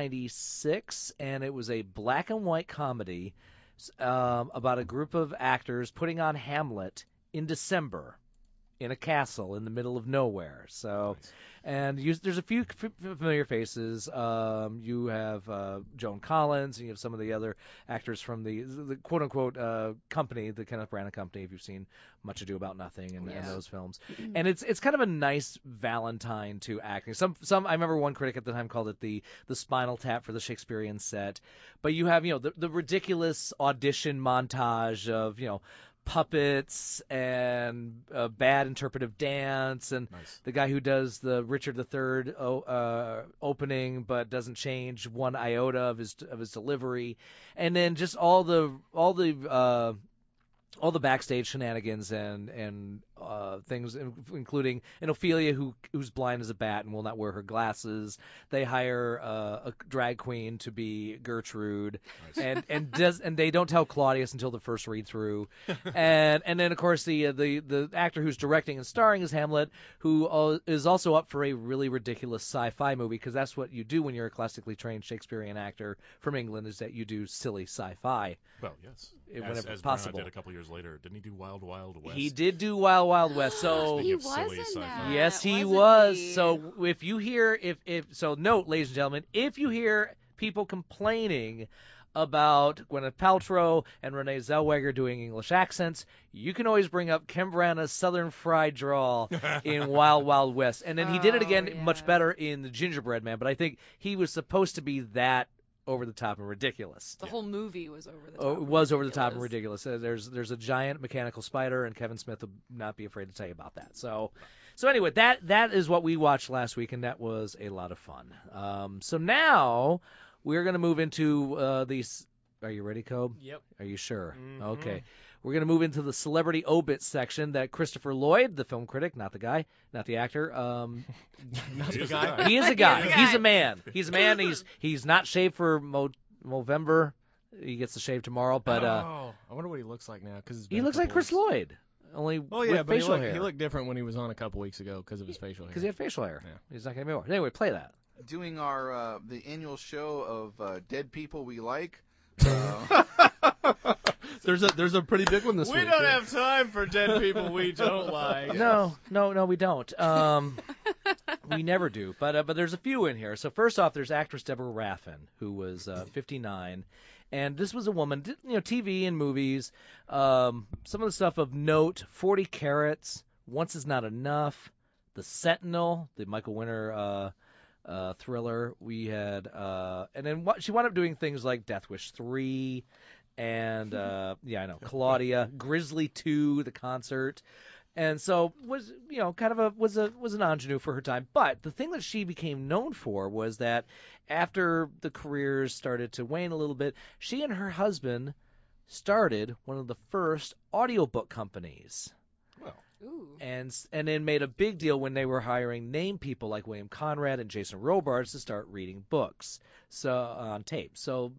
1996, and it was a black and white comedy about a group of actors putting on Hamlet in December in a castle in the middle of nowhere. So, nice. And there's a few familiar faces. You have Joan Collins, and you have some of the other actors from the quote-unquote company, the Kenneth Branagh company, if you've seen Much Ado About Nothing and those films. And it's kind of a nice Valentine to acting. Some I remember one critic at the time called it the Spinal Tap for the Shakespearean set. But you have, the ridiculous audition montage of, puppets and bad interpretive dance, and nice. The guy who does the Richard III opening but doesn't change one iota of his delivery, and then just all the backstage shenanigans and things, including Ophelia, who's blind as a bat and will not wear her glasses. They hire a drag queen to be Gertrude, nice. and they don't tell Claudius until the first read through, and then of course the actor who's directing and starring as Hamlet, who is also up for a really ridiculous sci-fi movie, because that's what you do when you're a classically trained Shakespearean actor from England, is that you do silly sci-fi. Well, yes, whenever as possible. Branagh did a couple years later. Didn't he do Wild Wild West? He did do Wild Wild West. So he was in that. Yes, he was. So if you hear, note, ladies and gentlemen, if you hear people complaining about Gwyneth Paltrow and Renee Zellweger doing English accents, you can always bring up Ken Branagh's Southern Fried Drawl in Wild Wild West. And then he did it again much better in The Gingerbread Man, but I think he was supposed to be that over the top and ridiculous. The whole movie was over the top. Oh, it was over the top and ridiculous. There's a giant mechanical spider, and Kevin Smith will not be afraid to tell you about that. So anyway, that is what we watched last week, and that was a lot of fun. So now we're going to move into these. Are you ready, Cobe? Yep. Are you sure? Mm-hmm. Okay. We're going to move into the celebrity obit section that Christopher Lloyd, the film critic, not the guy, not the actor. Not the guy. He is a guy. He's a man. He's a man. He's not shaved for Movember. He gets the shave tomorrow, but I wonder what he looks like now he looks like Chris Lloyd. Only with but facial hair. He looked different when he was on a couple weeks ago because of his facial hair. Because he had facial hair. Yeah. He's not going to be more. Anyway, play that. Doing our the annual show of dead people we like. There's a pretty big one this week. We don't have time for dead people we don't like. No, we don't. We never do. But there's a few in here. So first off, there's actress Deborah Raffin, who was 59. And this was a woman, TV and movies. Some of the stuff of note, 40 Carats, Once Is Not Enough, The Sentinel, the Michael Winter thriller. We had, and then she wound up doing things like Death Wish 3, and Claudia, Grizzly 2, the concert, and so was was an ingenue for her time. But the thing that she became known for was that after the careers started to wane a little bit, she and her husband started one of the first audiobook companies. Ooh. And then made a big deal when they were hiring name people like William Conrad and Jason Robards to start reading books on tape. So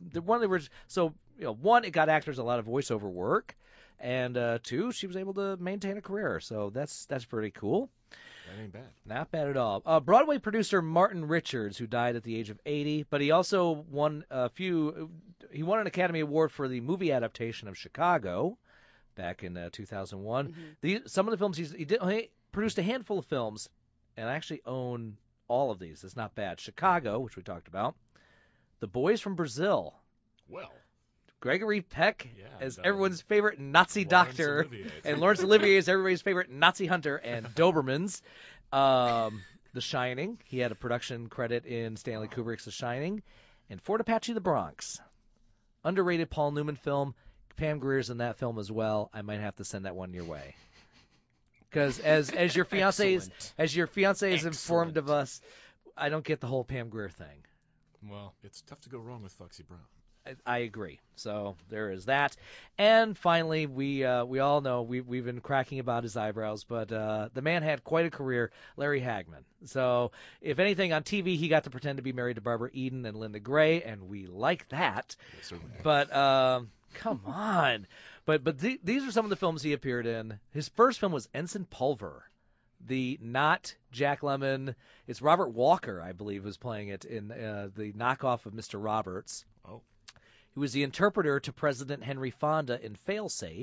one, it got actors a lot of voiceover work, and two, she was able to maintain a career. So that's pretty cool. That ain't bad. Not bad at all. Broadway producer Martin Richards, who died at the age of 80, but he also won He won an Academy Award for the movie adaptation of Chicago back in 2001. Mm-hmm. Some of the films he produced a handful of films, and I actually own all of these. It's not bad. Chicago, which we talked about. The Boys from Brazil. Well. Gregory Peck as and, everyone's favorite Nazi doctor, and Laurence Olivier is everybody's favorite Nazi hunter, and Dobermans. The Shining. He had a production credit in Stanley Kubrick's The Shining, and Fort Apache, The Bronx. Underrated Paul Newman film. Pam Grier's in that film as well. I might have to send that one your way. Because as your fiance is informed of us, I don't get the whole Pam Grier thing. Well, it's tough to go wrong with Foxy Brown. I agree. So there is that. And finally, we all know we've been cracking about his eyebrows, but the man had quite a career, Larry Hagman. So if anything, on TV he got to pretend to be married to Barbara Eden and Linda Gray, and we like that. Yes, but come on. But these are some of the films he appeared in. His first film was Ensign Pulver. Not Jack Lemmon. It's Robert Walker, I believe, was playing it in the knockoff of Mr. Roberts. Oh. He was the interpreter to President Henry Fonda in Failsafe.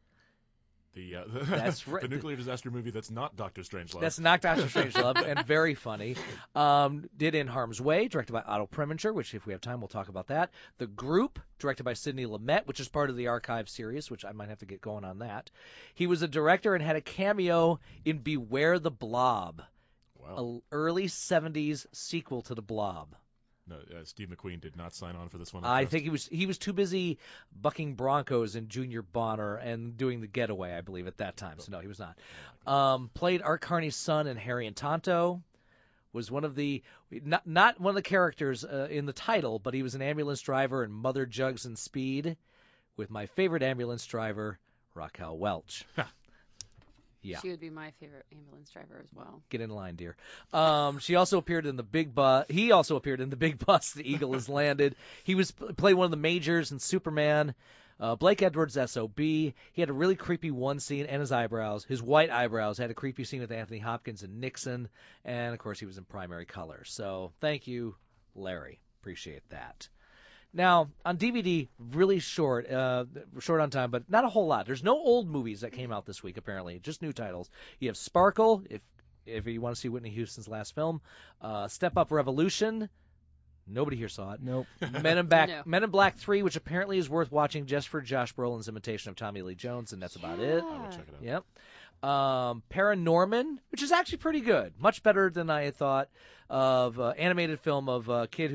That's right. The nuclear disaster movie that's not Dr. Strangelove. That's not Dr. Strangelove, and very funny. Did In Harm's Way, directed by Otto Preminger, which if we have time we'll talk about that. The Group, directed by Sidney Lumet, which is part of the Archive series, which I might have to get going on that. He was a director and had a cameo in Beware the Blob, an early 70s sequel to The Blob. No, Steve McQueen did not sign on for this one. I think he was too busy bucking Broncos in Junior Bonner and doing The Getaway, I believe, at that time. So no, he was not. Played Art Carney's son in Harry and Tonto. Was one of the not one of the characters in the title, but he was an ambulance driver in Mother Jugs and Speed, with my favorite ambulance driver, Raquel Welch. Yeah. She would be my favorite ambulance driver as well. Get in line, dear. She also appeared in The Big Bus. He also appeared in The Big Bus, The Eagle Has Landed. He played one of the majors in Superman. Blake Edwards, S.O.B. He had a really creepy one scene, and his white eyebrows, had a creepy scene with Anthony Hopkins and Nixon. And, of course, he was in Primary Color. So thank you, Larry. Appreciate that. Now, on DVD, really short on time, but not a whole lot. There's no old movies that came out this week, apparently, just new titles. You have Sparkle, if you want to see Whitney Houston's last film. Step Up Revolution, Nobody here saw it. Nope. Men in Black 3, which apparently is worth watching just for Josh Brolin's imitation of Tommy Lee Jones, and that's about it. I will check it out. Yep. Paranorman, which is actually pretty good. Much better than I had thought, of animated film of a kid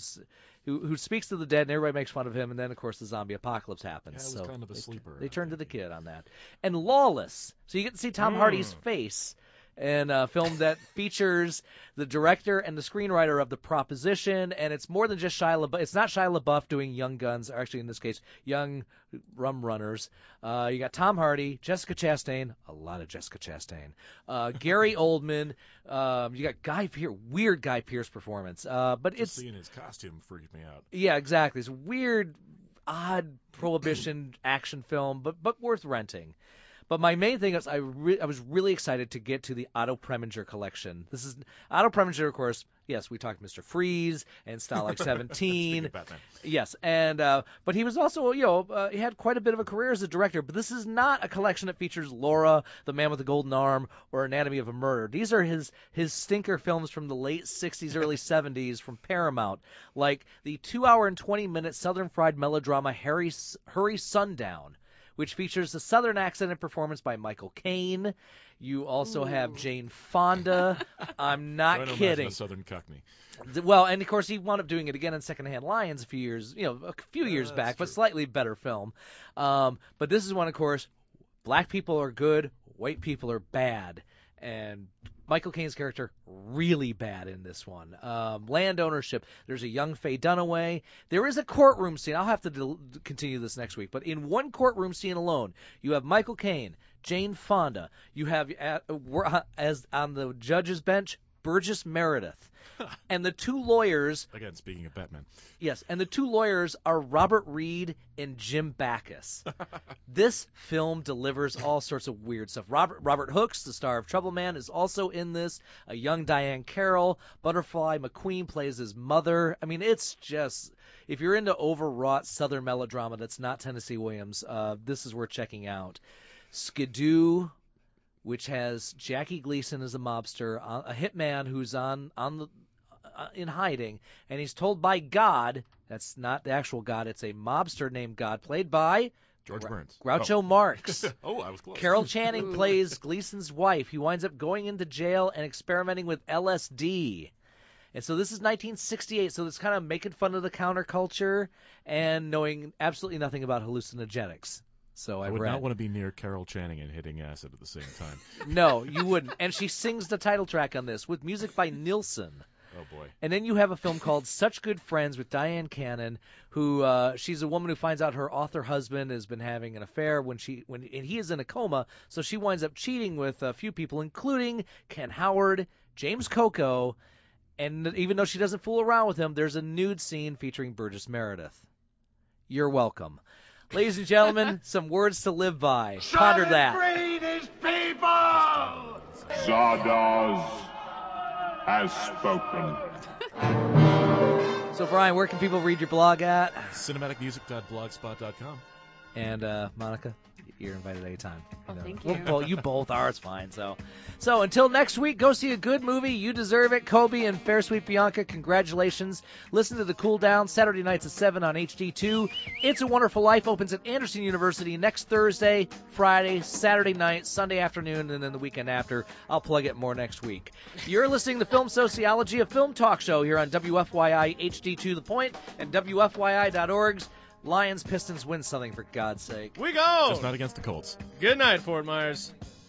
who speaks to the dead, and everybody makes fun of him, and then, of course, the zombie apocalypse happens. Yeah, it was kind of a sleeper. They turned to the kid on that. And Lawless. So you get to see Tom Hardy's face in a film that features the director and the screenwriter of The Proposition, and it's more than just Shia LaBeouf. It's not Shia LaBeouf doing Young Guns, or actually in this case, Young Rum Runners. You got Tom Hardy, Jessica Chastain, a lot of Jessica Chastain, Gary Oldman. You got weird Guy Pearce performance. But Just seeing his costume freaked me out. Yeah, exactly. It's a weird, odd prohibition action film, but worth renting. But my main thing is I was really excited to get to the Otto Preminger collection. This is Otto Preminger, of course. Yes, we talked Mr. Freeze and Stalag 17. Yes, and but he was also, he had quite a bit of a career as a director. But this is not a collection that features Laura, The Man with the Golden Arm, or Anatomy of a Murder. These are his stinker films from the late 60s, early 70s from Paramount, like the 2-hour and 20-minute Southern fried melodrama Hurry Sundown, which features the Southern accent and performance by Michael Caine. You also have Jane Fonda. I'm not kidding. A Southern Cockney. Well, and of course he wound up doing it again in Secondhand Lions a few years back, but slightly better film. But this is one, of course, black people are good, white people are bad, and Michael Caine's character really bad in this one. Land ownership. There's a young Faye Dunaway. There is a courtroom scene. I'll have to continue this next week. But in one courtroom scene alone, you have Michael Caine, Jane Fonda. You have, as on the judge's bench, Burgess Meredith. And the two lawyers... Again, speaking of Batman. Yes, and the two lawyers are Robert Reed and Jim Backus. This film delivers all sorts of weird stuff. Robert Hooks, the star of Trouble Man, is also in this. A young Diane Carroll. Butterfly McQueen plays his mother. I mean, it's just... If you're into overwrought Southern melodrama that's not Tennessee Williams, this is worth checking out. Skidoo, which has Jackie Gleason as a mobster, a hitman who's in hiding, and he's told by God, that's not the actual God, it's a mobster named God, played by George Burns. Groucho Marx. I was close. Carol Channing plays Gleason's wife. He winds up going into jail and experimenting with LSD. And so this is 1968, so it's kind of making fun of the counterculture and knowing absolutely nothing about hallucinogenics. So I would not want to be near Carol Channing and hitting acid at the same time. No, you wouldn't. And she sings the title track on this with music by Nilsson. Oh, boy. And then you have a film called Such Good Friends with Diane Cannon, who she's a woman who finds out her author husband has been having an affair and he is in a coma, so she winds up cheating with a few people, including Ken Howard, James Coco, and even though she doesn't fool around with him, there's a nude scene featuring Burgess Meredith. You're welcome. Ladies and gentlemen, some words to live by. Ponder that. Freed his people! Zardoz has spoken. So, Brian, where can people read your blog at? Cinematicmusic.blogspot.com. And, Monica, you're invited anytime. Thank you. Well, you both are. It's fine. So until next week, go see a good movie. You deserve it. Kobe and Fair Sweet Bianca, congratulations. Listen to The Cool Down Saturday nights at 7 on HD2. It's a Wonderful Life opens at Anderson University next Thursday, Friday, Saturday night, Sunday afternoon, and then the weekend after. I'll plug it more next week. You're listening to Film Sociology, a film talk show here on WFYI HD2 The Point and WFYI.org's Lions Pistons win something, for God's sake. We go! Just not against the Colts. Good night, Fort Myers.